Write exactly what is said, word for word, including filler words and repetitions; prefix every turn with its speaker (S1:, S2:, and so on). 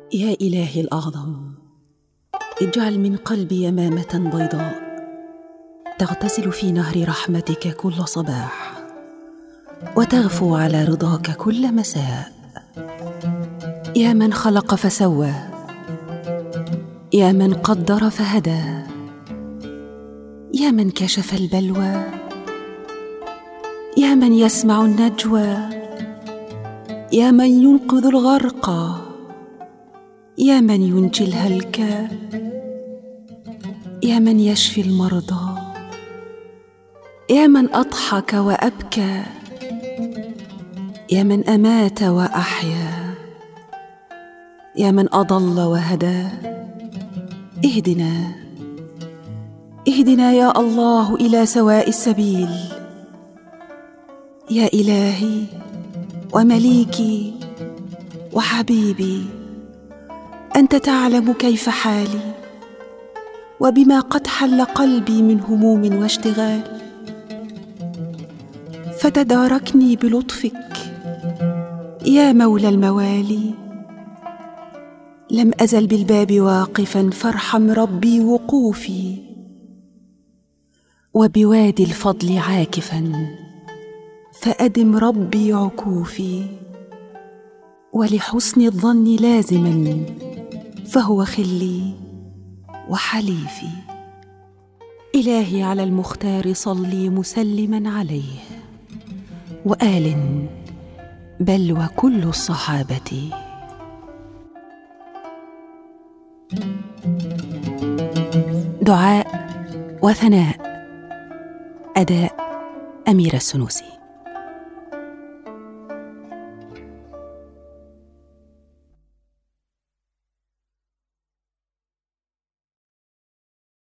S1: يا إلهي الأعظم، اجعل من قلبي يمامة بيضاء تغتسل في نهر رحمتك كل صباح وتغفو على رضاك كل مساء. يا من خلق فسوى، يا من قدر فهدى، يا من كشف البلوى، يا من يسمع النجوى، يا من ينقذ الغرقى، يا من ينجي الهلكى، يا من يشفي المرضى، يا من أضحك وأبكى، يا من أمات وأحيا، يا من أضل وهدى. اهدنا اهدنا يا الله إلى سواء السبيل. يا إلهي ومليكي وحبيبي، أنت تعلم كيف حالي وبما قد حل قلبي من هموم واشتغال، فتداركني بلطفك يا مولى الموالي. لم أزل بالباب واقفا فارحم ربي وقوفي، وبوادي الفضل عاكفا فأدم ربي عكوفي، ولحسن الظن لازما فهو خلي وحليفي. إلهي على المختار صلي مسلما عليه وآل بل وكل الصحابة. دعاء وثناء، أداء أميرة السنوسي.